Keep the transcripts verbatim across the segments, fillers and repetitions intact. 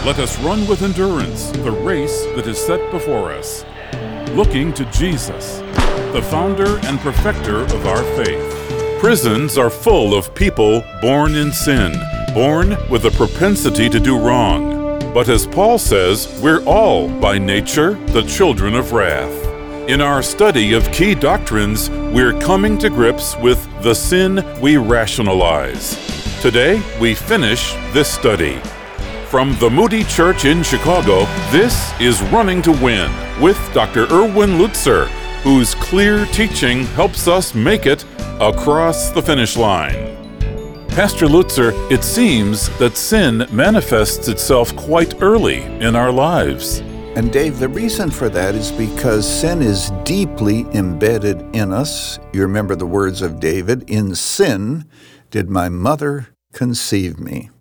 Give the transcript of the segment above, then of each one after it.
let us run with endurance the race that is set before us, looking to Jesus, the founder and perfecter of our faith. Prisons are full of people born in sin, born with a propensity to do wrong. But as Paul says, we're all, by nature, the children of wrath. In our study of key doctrines, we're coming to grips with the sin we rationalize. Today, we finish this study. From the Moody Church in Chicago, this is Running to Win with Doctor Erwin Lutzer, whose clear teaching helps us make it across the finish line. Pastor Lutzer, it seems that sin manifests itself quite early in our lives. And Dave, the reason for that is because sin is deeply embedded in us. You remember the words of David, "In sin did my mother conceive me."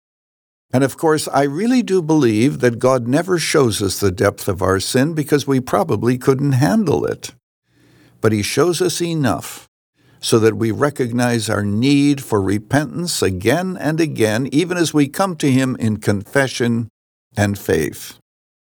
And of course, I really do believe that God never shows us the depth of our sin because we probably couldn't handle it. But He shows us enough so that we recognize our need for repentance again and again, even as we come to Him in confession and faith.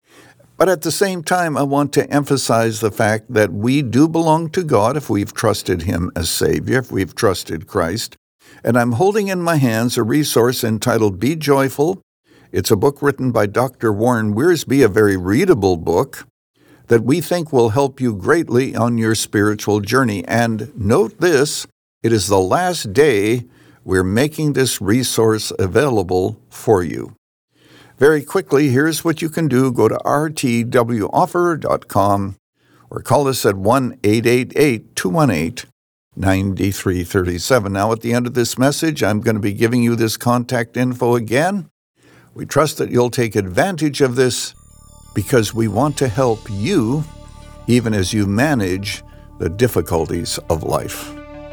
But at the same time, I want to emphasize the fact that we do belong to God if we've trusted Him as Savior, if we've trusted Christ. And I'm holding in my hands a resource entitled Be Joyful. It's a book written by Doctor Warren Wiersbe, a very readable book that we think will help you greatly on your spiritual journey. And note this, it is the last day we're making this resource available for you. Very quickly, here's what you can do. Go to r t w offer dot com or call us at one eight eight eight, two one eight, nine three three seven. Now, at the end of this message, I'm going to be giving you this contact info again. We trust that you'll take advantage of this because we want to help you even as you manage the difficulties of life.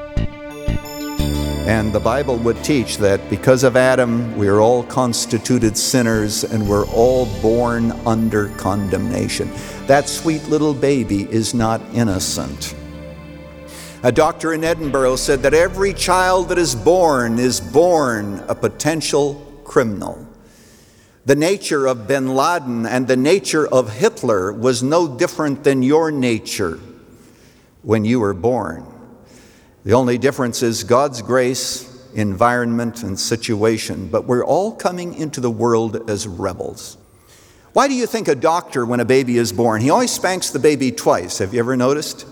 And the Bible would teach that because of Adam, we are all constituted sinners and we're all born under condemnation. That sweet little baby is not innocent. A doctor in Edinburgh said that every child that is born is born a potential criminal. The nature of bin Laden and the nature of Hitler was no different than your nature when you were born. The only difference is God's grace, environment, and situation. But we're all coming into the world as rebels. Why do you think a doctor, when a baby is born, he always spanks the baby twice? Have you ever noticed?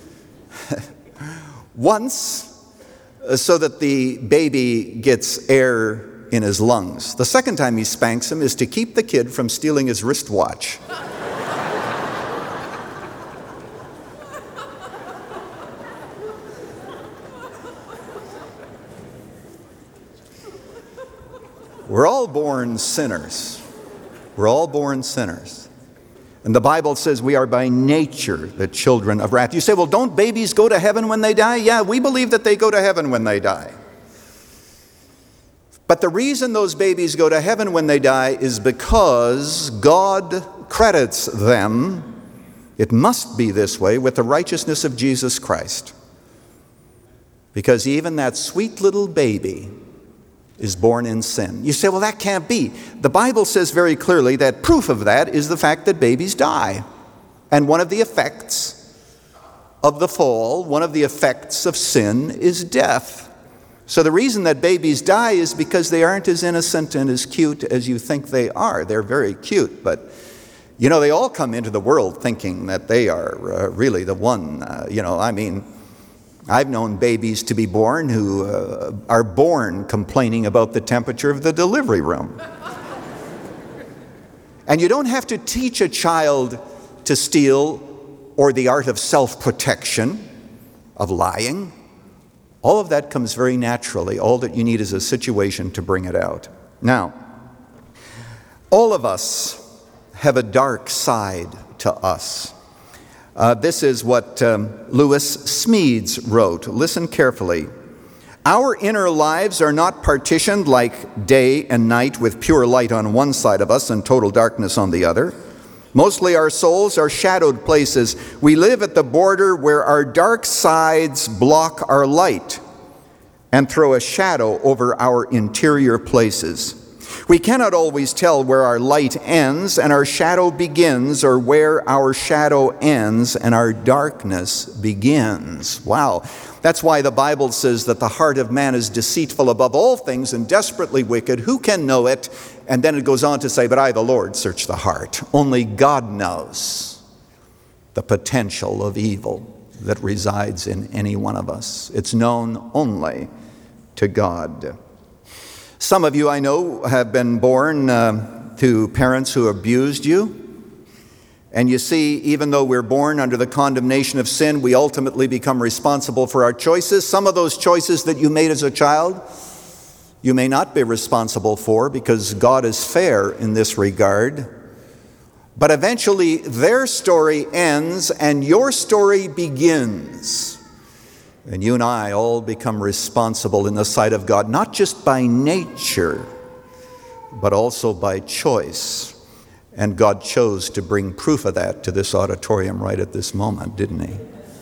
Once, so that the baby gets air in his lungs. The second time he spanks him is to keep the kid from stealing his wristwatch. We're all born sinners. We're all born sinners. And the Bible says we are by nature the children of wrath. You say, well, don't babies go to heaven when they die? Yeah, we believe that they go to heaven when they die. But the reason those babies go to heaven when they die is because God credits them, it must be this way, with the righteousness of Jesus Christ. Because even that sweet little baby is born in sin. You say, well, that can't be. The Bible says very clearly that proof of that is the fact that babies die. And one of the effects of the fall, one of the effects of sin is death. So the reason that babies die is because they aren't as innocent and as cute as you think they are. They're very cute, but you know, they all come into the world thinking that they are uh, really the one. Uh, you know, I mean, I've known babies to be born who uh, are born complaining about the temperature of the delivery room. And you don't have to teach a child to steal or the art of self-protection, of lying. All of that comes very naturally. All that you need is a situation to bring it out. Now, all of us have a dark side to us. Uh, this is what um, Lewis Smedes wrote. Listen carefully. Our inner lives are not partitioned like day and night with pure light on one side of us and total darkness on the other. Mostly our souls are shadowed places. We live at the border where our dark sides block our light and throw a shadow over our interior places. We cannot always tell where our light ends and our shadow begins, or where our shadow ends and our darkness begins. Wow. That's why the Bible says that the heart of man is deceitful above all things and desperately wicked. Who can know it? And then it goes on to say, but I, the Lord, search the heart. Only God knows the potential of evil that resides in any one of us. It's known only to God. Some of you, I know, have been born uh, to parents who abused you. And you see, even though we're born under the condemnation of sin, we ultimately become responsible for our choices. Some of those choices that you made as a child, you may not be responsible for, because God is fair in this regard. But eventually their story ends and your story begins. And you and I all become responsible in the sight of God, not just by nature, but also by choice. And God chose to bring proof of that to this auditorium right at this moment, didn't he?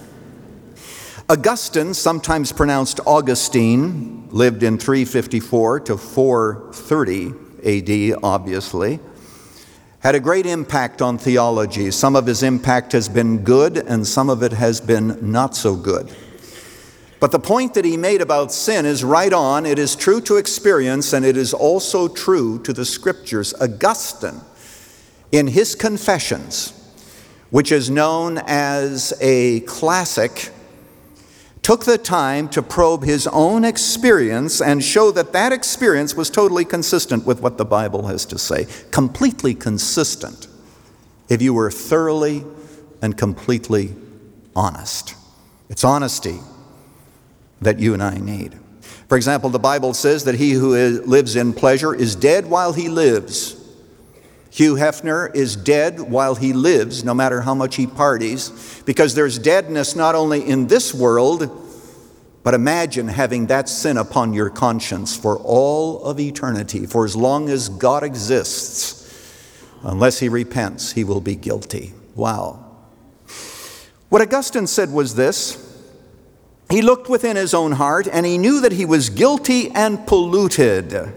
Augustine, sometimes pronounced Augustine, lived in three fifty-four to four thirty A D, obviously. Had a great impact on theology. Some of his impact has been good, and some of it has been not so good. But the point that he made about sin is right on. It is true to experience, and it is also true to the Scriptures. Augustine, in his Confessions, which is known as a classic, took the time to probe his own experience and show that that experience was totally consistent with what the Bible has to say. Completely consistent, if you were thoroughly and completely honest. It's honesty that you and I need. For example, the Bible says that he who is, lives in pleasure is dead while he lives. Hugh Hefner is dead while he lives, no matter how much he parties, because there's deadness not only in this world, but imagine having that sin upon your conscience for all of eternity. For as long as God exists, unless he repents, he will be guilty. Wow. What Augustine said was this: he looked within his own heart and he knew that he was guilty and polluted.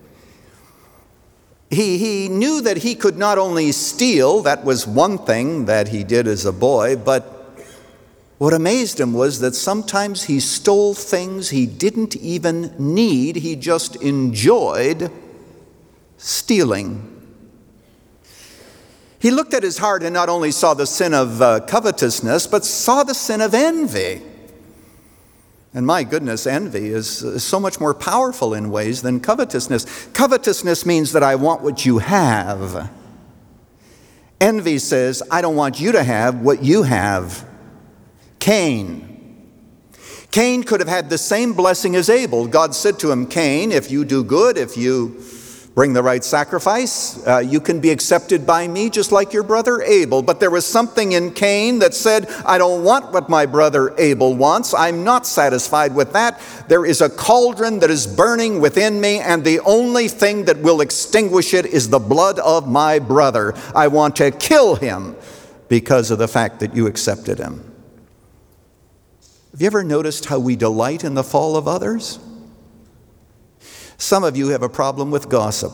He, he knew that he could not only steal, that was one thing that he did as a boy, but what amazed him was that sometimes he stole things he didn't even need. He just enjoyed stealing. He looked at his heart and not only saw the sin of uh, covetousness, but saw the sin of envy. And my goodness, envy is, is so much more powerful in ways than covetousness. Covetousness means that I want what you have. Envy says, I don't want you to have what you have. Cain. Cain could have had the same blessing as Abel. God said to him, Cain, if you do good, if you bring the right sacrifice, uh, you can be accepted by me just like your brother Abel. But there was something in Cain that said, I don't want what my brother Abel wants. I'm not satisfied with that. There is a cauldron that is burning within me, and the only thing that will extinguish it is the blood of my brother. I want to kill him because of the fact that you accepted him. Have you ever noticed how we delight in the fall of others? Some of you have a problem with gossip.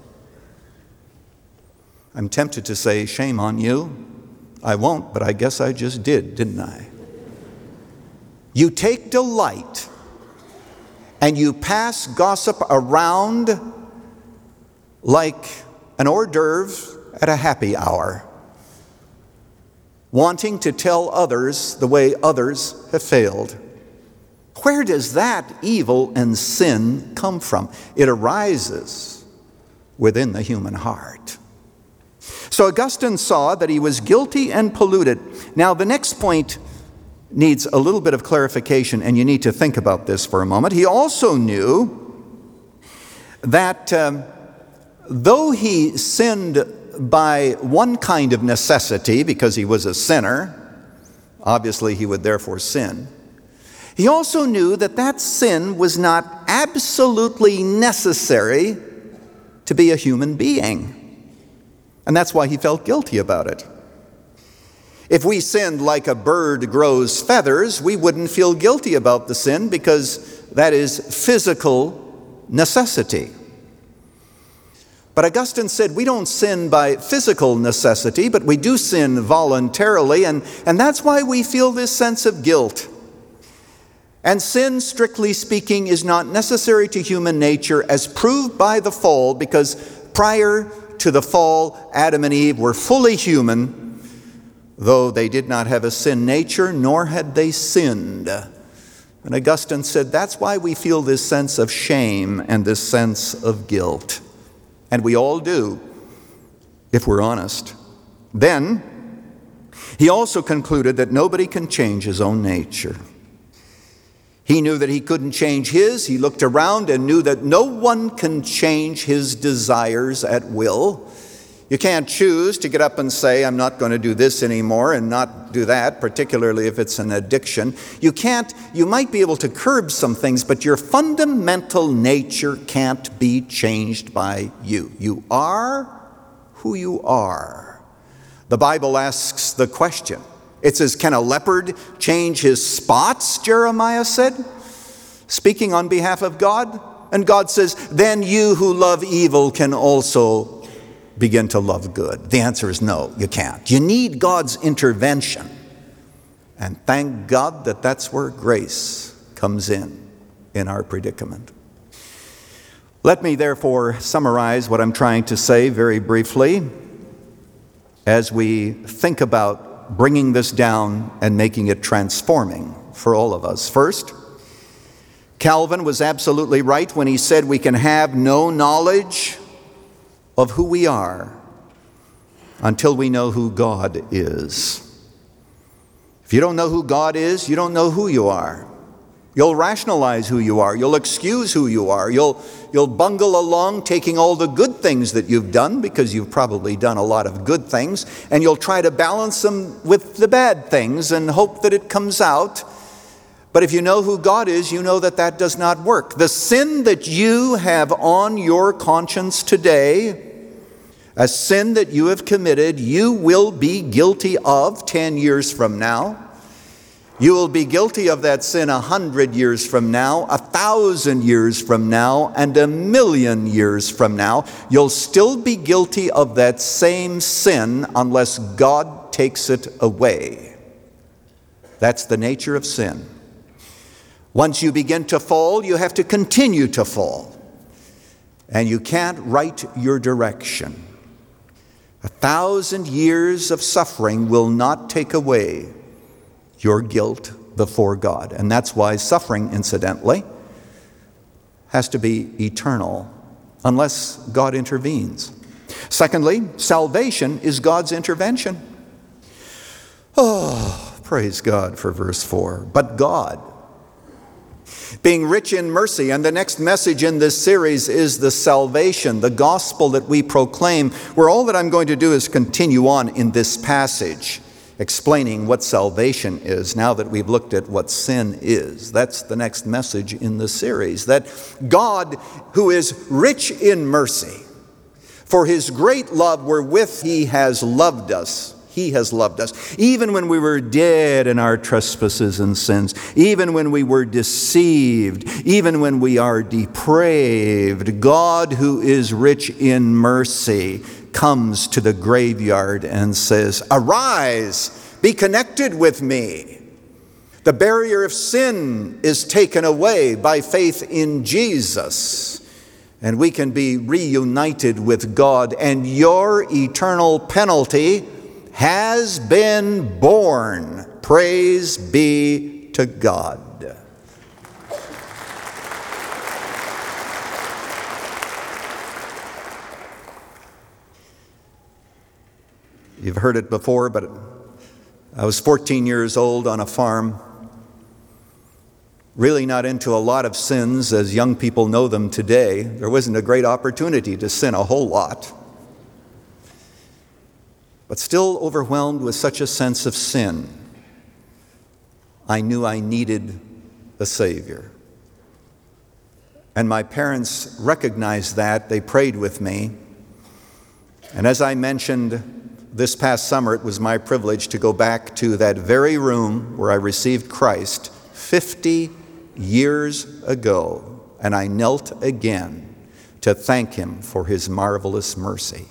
I'm tempted to say, shame on you. I won't, but I guess I just did, didn't I? You take delight and you pass gossip around like an hors d'oeuvre at a happy hour, wanting to tell others the way others have failed. Where does that evil and sin come from? It arises within the human heart. So Augustine saw that he was guilty and polluted. Now the next point needs a little bit of clarification, and you need to think about this for a moment. He also knew that um, though he sinned by one kind of necessity, because he was a sinner, obviously he would therefore sin. He also knew that that sin was not absolutely necessary to be a human being. And that's why he felt guilty about it. If we sinned like a bird grows feathers, we wouldn't feel guilty about the sin because that is physical necessity. But Augustine said we don't sin by physical necessity, but we do sin voluntarily, and, and that's why we feel this sense of guilt. And sin, strictly speaking, is not necessary to human nature as proved by the fall, because prior to the fall, Adam and Eve were fully human, though they did not have a sin nature, nor had they sinned. And Augustine said that's why we feel this sense of shame and this sense of guilt. And we all do, if we're honest. Then, he also concluded that nobody can change his own nature. He knew that he couldn't change his. He looked around and knew that no one can change his desires at will. You can't choose to get up and say, I'm not going to do this anymore and not do that, particularly if it's an addiction. You can't, you might be able to curb some things, but your fundamental nature can't be changed by you. You are who you are. The Bible asks the question. It says, can a leopard change his spots, Jeremiah said, speaking on behalf of God? And God says, then you who love evil can also begin to love good. The answer is no, you can't. You need God's intervention. And thank God that that's where grace comes in, in our predicament. Let me therefore summarize what I'm trying to say very briefly as we think about bringing this down and making it transforming for all of us. First, Calvin was absolutely right when he said we can have no knowledge of who we are until we know who God is. If you don't know who God is, you don't know who you are. You'll rationalize who you are. You'll excuse who you are. You'll, you'll bungle along taking all the good things that you've done, because you've probably done a lot of good things, and you'll try to balance them with the bad things and hope that it comes out. But if you know who God is, you know that that does not work. The sin that you have on your conscience today, a sin that you have committed, you will be guilty of ten years from now. You will be guilty of that sin a hundred years from now, a thousand years from now, and a million years from now. You'll still be guilty of that same sin unless God takes it away. That's the nature of sin. Once you begin to fall, you have to continue to fall. And you can't right your direction. A thousand years of suffering will not take away your guilt before God. And that's why suffering, incidentally, has to be eternal unless God intervenes. Secondly, salvation is God's intervention. Oh, praise God for verse four. But God, being rich in mercy, and the next message in this series is the salvation, the gospel that we proclaim, where all that I'm going to do is continue on in this passage, explaining what salvation is now that we've looked at what sin is. That's the next message in the series, that God, who is rich in mercy, for his great love wherewith he has loved us, He has loved us, even when we were dead in our trespasses and sins, even when we were deceived, even when we are depraved. God, who is rich in mercy, comes to the graveyard and says, "Arise, be connected with me." The barrier of sin is taken away by faith in Jesus, and we can be reunited with God, and your eternal penalty has been borne. Praise be to God. You've heard it before, but I was fourteen years old on a farm, really not into a lot of sins as young people know them today. There wasn't a great opportunity to sin a whole lot, but still overwhelmed with such a sense of sin. I knew I needed a Savior. And my parents recognized that. They prayed with me. And as I mentioned, this past summer, it was my privilege to go back to that very room where I received Christ fifty years ago. And I knelt again to thank him for his marvelous mercy.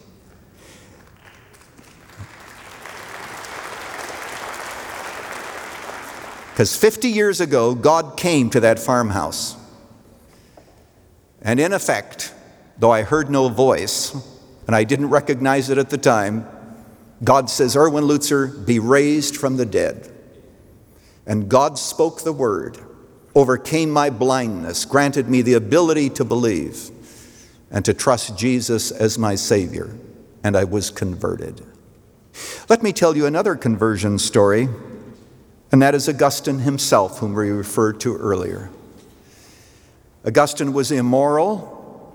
Because fifty years ago, God came to that farmhouse. And in effect, though I heard no voice, and I didn't recognize it at the time, God says, Erwin Lutzer, be raised from the dead. And God spoke the word, overcame my blindness, granted me the ability to believe and to trust Jesus as my Savior, and I was converted. Let me tell you another conversion story, and that is Augustine himself, whom we referred to earlier. Augustine was immoral.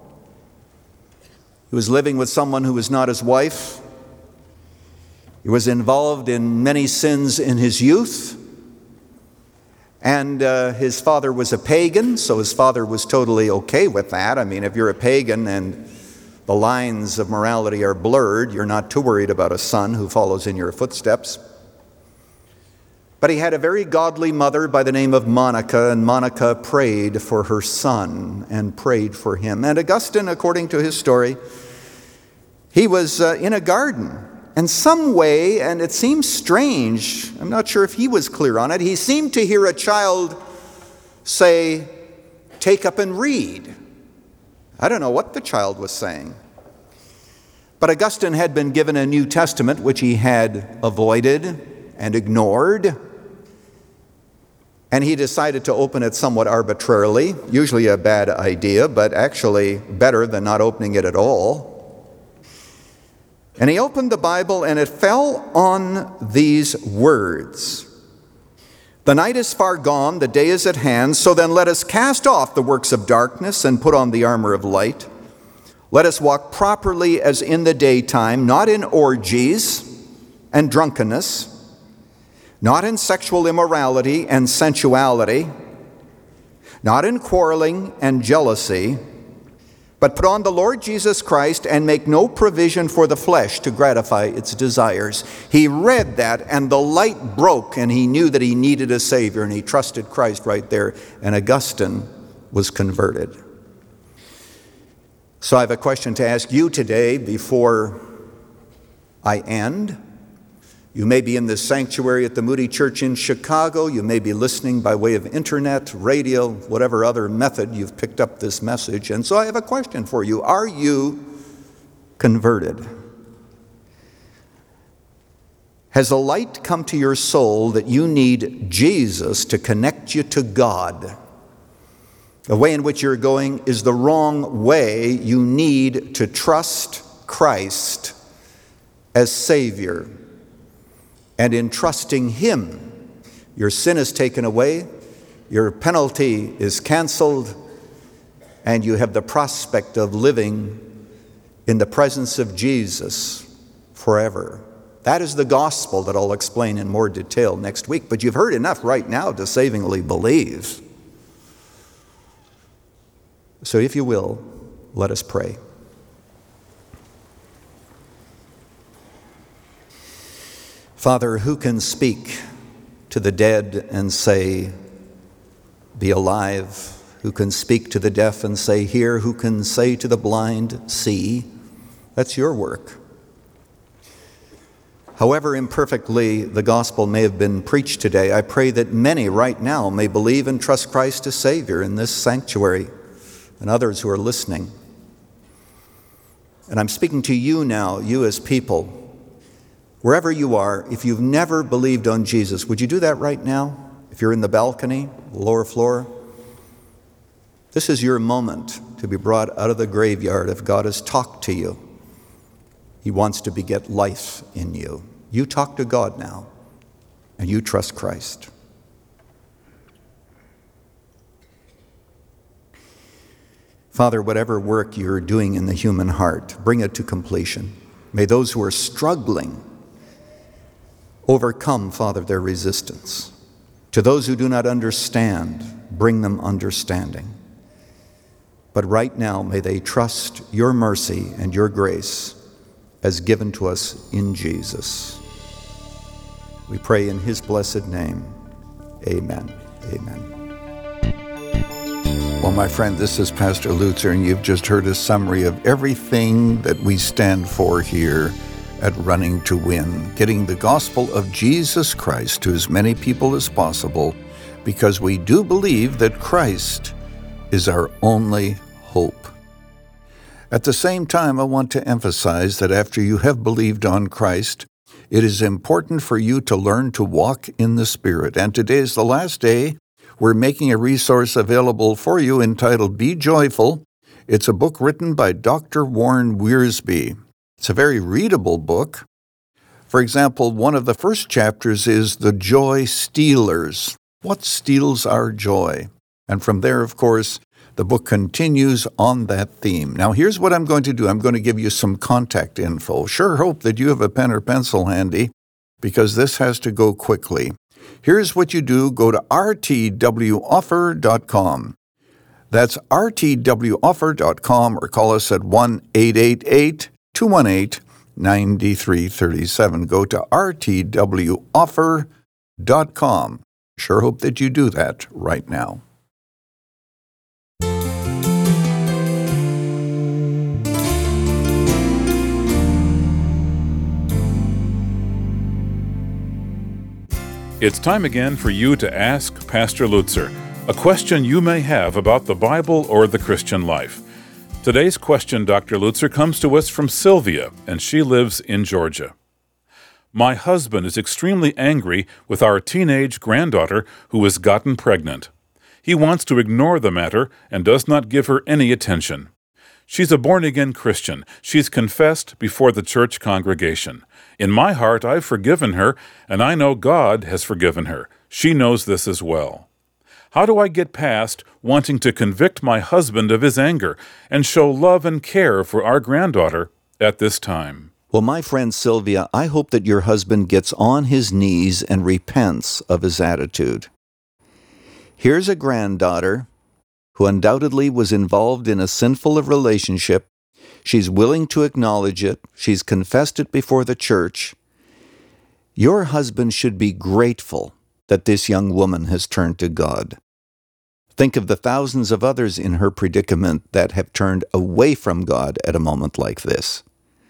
He was living with someone who was not his wife. He was involved in many sins in his youth. And uh, his father was a pagan, so his father was totally okay with that. I mean, if you're a pagan and the lines of morality are blurred, you're not too worried about a son who follows in your footsteps. But he had a very godly mother by the name of Monica, and Monica prayed for her son and prayed for him. And Augustine, according to his story, he was uh, in a garden. And some way, and it seems strange, I'm not sure if he was clear on it, he seemed to hear a child say, "Take up and read." I don't know what the child was saying. But Augustine had been given a New Testament, which he had avoided and ignored. And he decided to open it somewhat arbitrarily, usually a bad idea, but actually better than not opening it at all. And he opened the Bible, and it fell on these words. "The night is far gone, the day is at hand, so then let us cast off the works of darkness and put on the armor of light. Let us walk properly as in the daytime, not in orgies and drunkenness, not in sexual immorality and sensuality, not in quarreling and jealousy, but put on the Lord Jesus Christ and make no provision for the flesh to gratify its desires." He read that and the light broke, and he knew that he needed a Savior, and he trusted Christ right there, and Augustine was converted. So I have a question to ask you today before I end. You may be in this sanctuary at the Moody Church in Chicago. You may be listening by way of internet, radio, whatever other method you've picked up this message. And so I have a question for you. Are you converted? Has a light come to your soul that you need Jesus to connect you to God? The way in which you're going is the wrong way. You need to trust Christ as Savior. And in trusting Him, your sin is taken away, your penalty is canceled, and you have the prospect of living in the presence of Jesus forever. That is the gospel that I'll explain in more detail next week. But you've heard enough right now to savingly believe. So if you will, let us pray. Father, who can speak to the dead and say, "Be alive"? Who can speak to the deaf and say, "Hear"? Who can say to the blind, "See"? That's your work. However imperfectly the gospel may have been preached today, I pray that many right now may believe and trust Christ as Savior in this sanctuary and others who are listening. And I'm speaking to you now, you as people. Wherever you are, if you've never believed on Jesus, would you do that right now? If you're in the balcony, the lower floor, this is your moment to be brought out of the graveyard. If God has talked to you, He wants to beget life in you. You talk to God now, and you trust Christ. Father, whatever work you're doing in the human heart, bring it to completion. May those who are struggling overcome, Father, their resistance. To those who do not understand, bring them understanding. But right now, may they trust your mercy and your grace as given to us in Jesus. We pray in His blessed name. Amen. Amen. Well, my friend, this is Pastor Lutzer, and you've just heard a summary of everything that we stand for here at Running to Win, getting the gospel of Jesus Christ to as many people as possible, because we do believe that Christ is our only hope. At the same time, I want to emphasize that after you have believed on Christ, it is important for you to learn to walk in the Spirit. And today is the last day. We're making a resource available for you entitled Be Joyful. It's a book written by Doctor Warren Wiersbe. It's a very readable book. For example, one of the first chapters is The Joy Stealers. What steals our joy? And from there, of course, the book continues on that theme. Now, here's what I'm going to do. I'm going to give you some contact info. Sure hope that you have a pen or pencil handy, because this has to go quickly. Here's what you do. Go to r t w offer dot com. That's r t w offer dot com, or call us at one eight eight eight, two one eight, nine three three seven. Go to r t w offer dot com. Sure hope that you do that right now. It's time again for you to ask Pastor Lutzer a question you may have about the Bible or the Christian life. Today's question, Doctor Lutzer, comes to us from Sylvia, and she lives in Georgia. My husband is extremely angry with our teenage granddaughter who has gotten pregnant. He wants to ignore the matter and does not give her any attention. She's a born-again Christian. She's confessed before the church congregation. In my heart, I've forgiven her, and I know God has forgiven her. She knows this as well. How do I get past wanting to convict my husband of his anger and show love and care for our granddaughter at this time? Well, my friend Sylvia, I hope that your husband gets on his knees and repents of his attitude. Here's a granddaughter who undoubtedly was involved in a sinful relationship. She's willing to acknowledge it. She's confessed it before the church. Your husband should be grateful that this young woman has turned to God. Think of the thousands of others in her predicament that have turned away from God at a moment like this.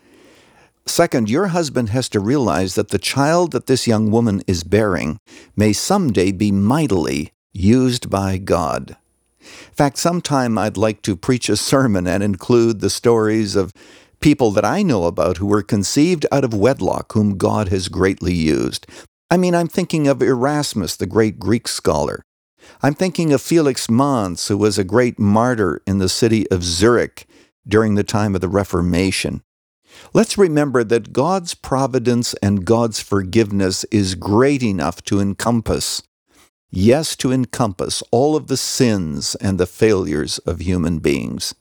Second, your husband has to realize that the child that this young woman is bearing may someday be mightily used by God. In fact, sometime I'd like to preach a sermon and include the stories of people that I know about who were conceived out of wedlock, whom God has greatly used. I mean, I'm thinking of Erasmus, the great Greek scholar. I'm thinking of Felix Manz, who was a great martyr in the city of Zurich during the time of the Reformation. Let's remember that God's providence and God's forgiveness is great enough to encompass Yes, to encompass all of the sins and the failures of human beings.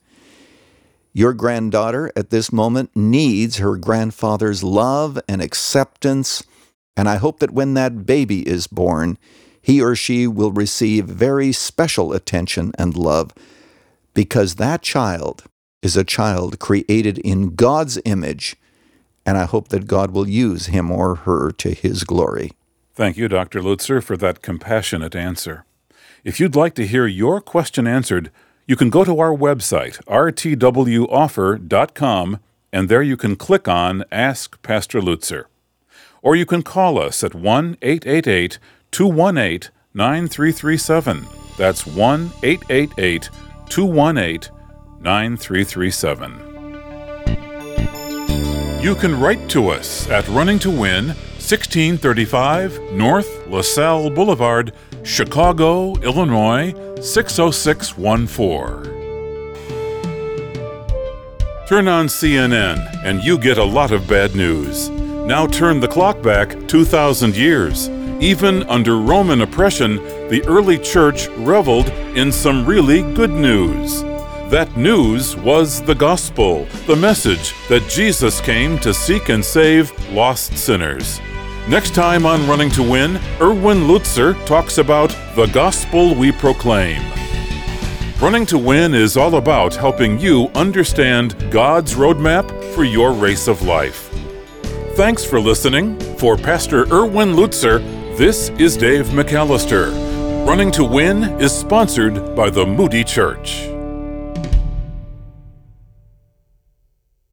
Your granddaughter at this moment needs her grandfather's love and acceptance, and I hope that when that baby is born, he or she will receive very special attention and love, because that child is a child created in God's image, and I hope that God will use him or her to his glory. Thank you, Doctor Lutzer, for that compassionate answer. If you'd like to hear your question answered, you can go to our website, r t w offer dot com, and there you can click on Ask Pastor Lutzer. Or you can call us at one eight eight eight, two one eight, nine three three seven. That's one eight eight eight, two one eight, nine three three seven. You can write to us at Running to Win, sixteen thirty-five North LaSalle Boulevard, Chicago, Illinois, six oh six one four. Turn on C N N and you get a lot of bad news. Now turn the clock back two thousand years. Even under Roman oppression, the early church reveled in some really good news. That news was the gospel, the message that Jesus came to seek and save lost sinners. Next time on Running to Win, Erwin Lutzer talks about the gospel we proclaim. Running to Win is all about helping you understand God's roadmap for your race of life. Thanks for listening. For Pastor Erwin Lutzer, this is Dave McAllister. Running to Win is sponsored by the Moody Church.